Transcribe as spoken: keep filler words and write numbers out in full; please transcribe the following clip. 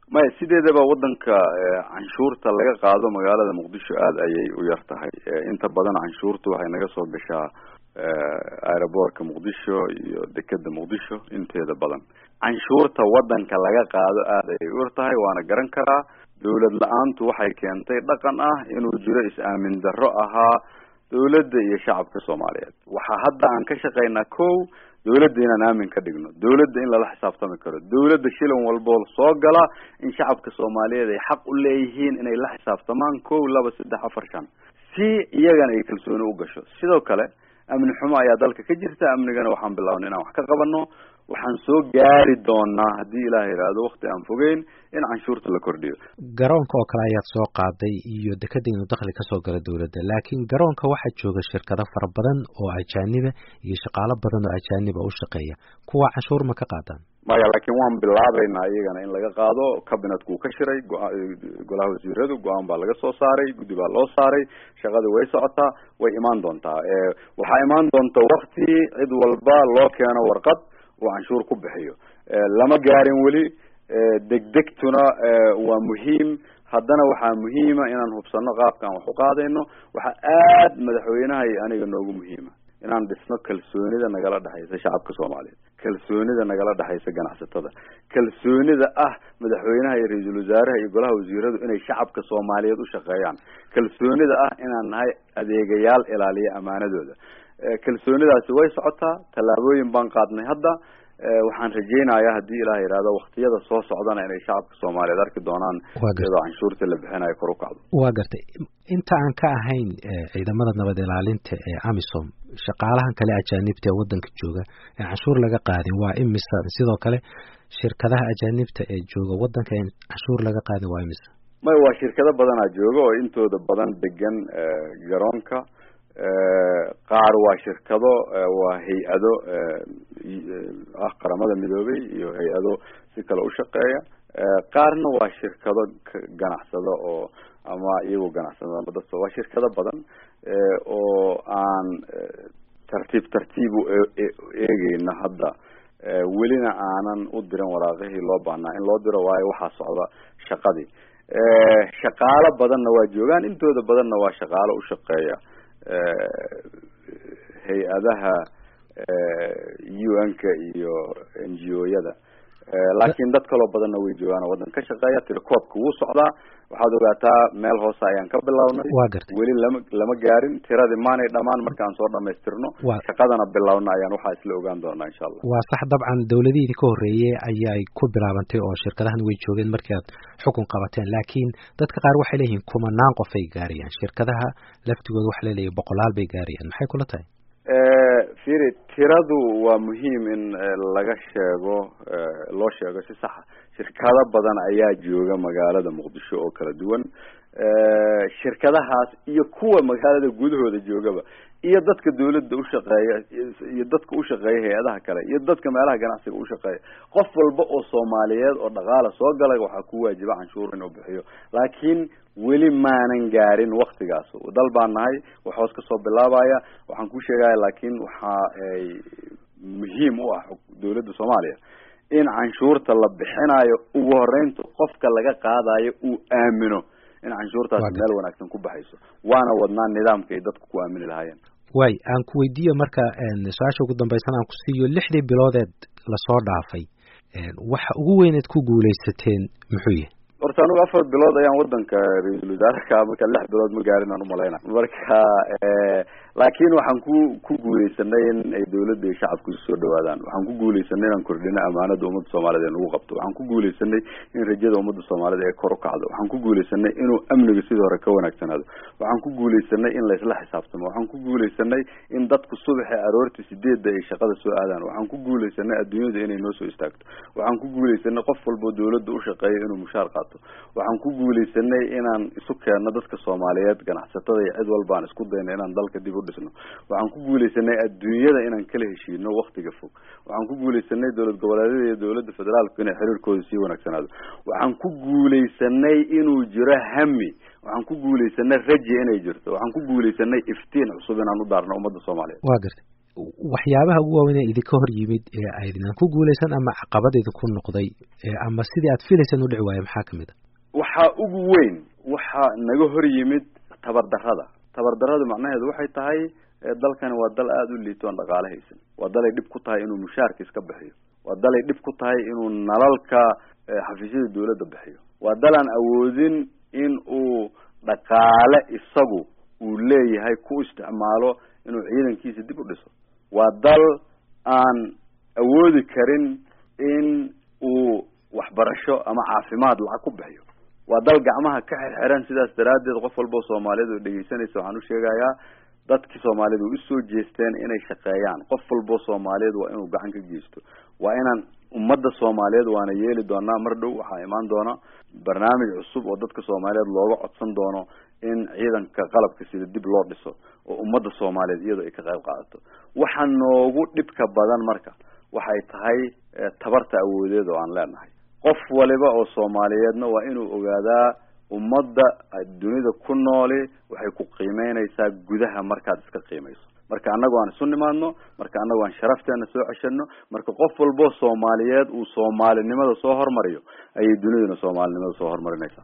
ما sideedaba wadanka canshuurta laga qaado magaalada Muqdisho aad ayay u yar tahay inta badan canshuurtu waxay naga soo gashaa aeroboortka Muqdisho iyo dekada Muqdisho inteeda badan canshuurta wadanka laga qaado aad ayay u yar tahay waana garan karaa dawlad la'aantu waxay keentay dhaqan ah inuu jiro is-aamin darro ahaa dawladda iyo shacabka Soomaaliyeed waxa hadda aan ka shaqeynaa koow dawladda inaan aamin ka dhigno dawladda in la xisaabtami karo dawladda shilin walba soo gala in shacabka Soomaaliyeed ay xaq u leeyihiin inay la xisaabtamaan koow laba saddex afar shan si iyagana ay kalsooni u gasho sidoo kale amni xumo ayaa dalka ka jirta amnigana waxaan bilaabnay inaan wax ka qabanno waxaan soo gaari doonaa haddii Ilaahay yiraahdo waqti aan fogeyn in canshuurta la kordhiyo garoonka oo kale ayaad soo qaaday iyo dekada inuu dakhli ka soo gala dawladda laakiin garoonka waxaa jooga shirkado fara badan oo ajaaniba iyo shaqaale badan oo ajaaniba u shaqeeya kuwa canshuur ma ka qaadaan maya laakiin waan bilaabaynaa iyagana in laga qaado kabinetku ka shiray golaha wasiiradu go'aan baa laga soo saaray guddi baa loo saaray shaqadu way socotaa way imaan doontaa ee waxa imaan doonta waqti cid walba loo keeno warqad oo canshuur ku bixiyo lama gaarin wali degdegtuna waa muhiim haddana waxaa muhiima inaan hubsano qaabkaan wax u qaadayno waxa aad madaxweynaha iyo aniga noogu muhiima inaan dhisno kalsoonida nagala dhaxaysa shacabka Soomaaliyeed kalsoonida nagala dhaxaysa ganacsatada kalsoonida ah madaxweynaha iyo ra'iisul wasaaraha iyo golaha wasiiradu inay shacabka Soomaaliyeed u shaqeeyaan kalsoonida ah inaan nahay adeegayaal ilaaliya amaanadooda kalsoonidaasi way socotaa talaabooyin baan qaadnay hadda waxaan rajeynayaa haddii Ilaahay yiraahdo waqtiyada soo socdana inay shacabka Soomaaliyeed arki doonaan iyadoo canshuurta la bixinayo kor u kacdo waa gartay inta aan ka ahayn ciidamada nabad ilaalinta ee AMISOM shaqaalahan kale ajaanibta ee wadanka jooga ee canshuur laga qaadin waa imisa sidoo kale shirkadaha ajaanibta ee jooga wadanka ee canshuur laga qaadin waa imisa ma waa shirkado badan oo jooga oo intooda badan degan garoonka qaar waa shirkado waa hay'ado ah qaramada midoobay iyo hay'ado si kale u shaqeeya qaarna waa shirkado ganacsado oo ama iyagu ganacsada dadka waa shirkado badan oo aan tartiib tartiib u eegayna hadda welina aanan u dirin waraaqihii loo baahnaa in loo diro waayo waxaa socda shaqadii shaqaalo badanna waa joogaan intooda badanna waa shaqaalo u shaqeeya hay-adaha U N-ka iyo N G O-yada laakiin dad kaloo badanna way joogaan wadan ka shaqeeya tirakoobka wuu socdaa waxaad ogaataa meel hoose ayaan ka bilownay weli lama lama gaarin tiradii maanay dhamaan markaan soo dhamaystirno shaqadana bilowna ayaan waxaa isla ogaan doonaa insha Allah waa sax dabcan dawladihii ka horeeyay ayay ku bilaabantay oo shirkadahan way joogeen markii aad xukun qabateen laakiin dadka qaar waxay leeyihiin kumanaan qof ay gaariyaan shirkadaha laftigooda waxa leeyahay boqolaal bay gaariyaan maxay kula tahay fiiri tiradu waa muhiim in laga sheego loo sheego si sax shirkado badan ayaa jooga magaalada Muqdisho oo kala duwan shirkadahaas iyo kuwa magaalada gudahooda joogaba iyo dadka dawladda u shaqeeya iyo dadka u shaqeeya hay'adaha kale iyo dadka meelaha ganacsiga u shaqeeya qof walba oo Soomaaliyeed oo dhaqaale soo galay waxa ku waajiba canshuur inuu bixiyo laakiin weli maanan gaarin waqtigaas dal baan nahay waxaas ka soo bilaabaya waxaan ku sheegayaa laakiin waxa ay muhiim u ah dawladda Soomaaliya in canshuurta la bixinayo ugu horeynta qofka laga qaadayo uu aamino in canshuurtaas meel wanaagsan ku baxayso waana wadnaan nidaamka ay dadku ku aamini lahaayeen way aan ku weydiiyo marka su'aasha ugu dambaysan aan ku siiyo lixdii biloodeed la soo dhaafay waxa ugu weyneed ku guuleysateen muxuu yahay horta anigu afar bilood ayaan wadanka ra'iisul wasaaraha marka lix bilood ma gaarin aan u maleynaa marka laakiin waxaan ku ku guuleysanay in ay dawladda iyo shacabku soo dhawaadaan waxaan ku guuleysanay inaan kordhino amaanada ummadda Soomaaliyeed ugu qabto waxaan ku guuleysanay in rajada ummadda Soomaaliyeed ay kor u kacdo waxaan ku guuleysanay inuu amniga sidoo hore ka wanaagsanaado waxaan ku guuleysanay in la isla xisaabtamo waxaan ku guuleysanay in dadku subaxii aroortii sideedda ay shaqada soo aadaan waxaan ku guuleysanay adduunyada inay noo soo istaagto waxaan ku guuleysanay qof walba dawladda u shaqeeyo inuu mushaar qaato waxaan ku guuleysanay inaan isu keenno dadka Soomaaliyeed ganacsatada iyo cid walba aan isku dayno inaan dalka dib u dhisno waxaan ku guuleysanay adduunyada inaan kala heshiino waqtiga fog waxaan ku guuleysanay dawlad goboleedyada iyo dawladda federaalka inay xiriirkooda sii wanaagsanaado waxaan ku guuleysanay inuu jiro hami waxaan ku guuleysanay rajo inay jirto waxaan ku guuleysanay iftiin cusub inaan u daarno ummadda Soomaaliyeed waa gartay waxyaabaha ugu waaweyn ee idinka hor yimid ee aydan ku guulaysan ama caqabad idinku noqday ama sidii aad filaysan u dhici waayo maxaa kamid a waxaa ugu weyn waxaa naga hor yimid tabardarrada tabardarrada macnaheedu waxay tahay dalkani waa dal aada u liito aan dhaqaale haysan waa dalay dhib ku tahay inuu mushaarka iska bixiyo waa dalay dhib ku tahay inuu nalalka xafiisyada dawladda bixiyo waa dal aan awoodin in uu dhaqaale isagu uu leeyahay ku isticmaalo inuu ciidankiisa dib u dhiso waa dal aan awoodi karin in uu waxbarasho ama caafimaad lacag ku bixiyo waa dal gacmaha ka xirxiran sidaas daraaddeed qof walba oo Soomaaliyeed oo dhageysanaysa waxaan u sheegayaa dadkii Soomaaliyeed u soo jeesteen inay shaqeeyaan qof walba oo Soomaaliyeed waa inuu gacan ka geysto waa inaan ummadda Soomaaliyeed waana yeeli doonaa mar dhow waxaa imaan doona barnaamij cusub oo dadka Soomaaliyeed looga codsan doono in ciidanka qalabka sida dib loo dhiso oo ummadda Soomaaliyeed iyadoo ay ka qayb qaadato waxa noogu dhibka badan marka waxay tahay tabarta awoodeed oo aan leenahay qof waliba oo Soomaaliyeedna waa inuu ogaadaa ummadda dunida ku nool waxay ku qiimeynaysaa gudaha markaad iska qiimeyso marka anagu aan isu nimaadno marka anagu aan sharafteena soo ceshano marka qof walba Soomaaliyeed uu Soomaalinimada soo hormariyo ayay duniduna Soomaalinimada soo hormarinaysaa